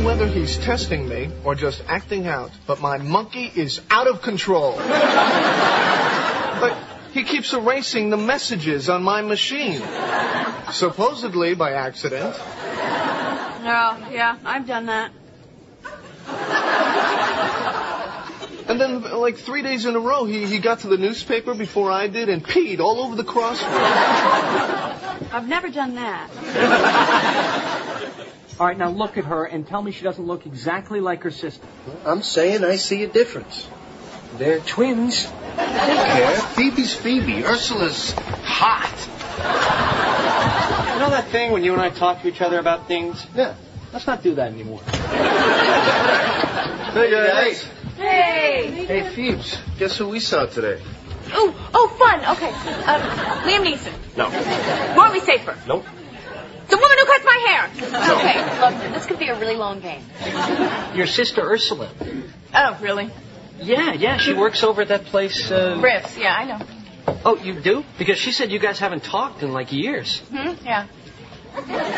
whether he's testing me or just acting out, but my monkey is out of control. But he keeps erasing the messages on my machine. Supposedly by accident. Oh, yeah, I've done that. And then, like 3 days in a row, he got to the newspaper before I did and peed all over the crossword. I've never done that. All right, now look at her and tell me she doesn't look exactly like her sister. I'm saying I see a difference. They're twins. I don't care. Phoebe's Phoebe. Ursula's hot. You know that thing when you and I talk to each other about things? Yeah. Let's not do that anymore. Hey, guys. Hey! Hey, Phoebes. Guess who we saw today? Oh, fun. Okay. Liam Neeson. No. Morley Safer. Nope. The woman who cuts my hair. Okay, look, this could be a really long game. Your sister Ursula. Oh, really? Yeah, she works over at that place, Riffs, yeah, I know. Oh, you do? Because she said you guys haven't talked in, like, years. Yeah.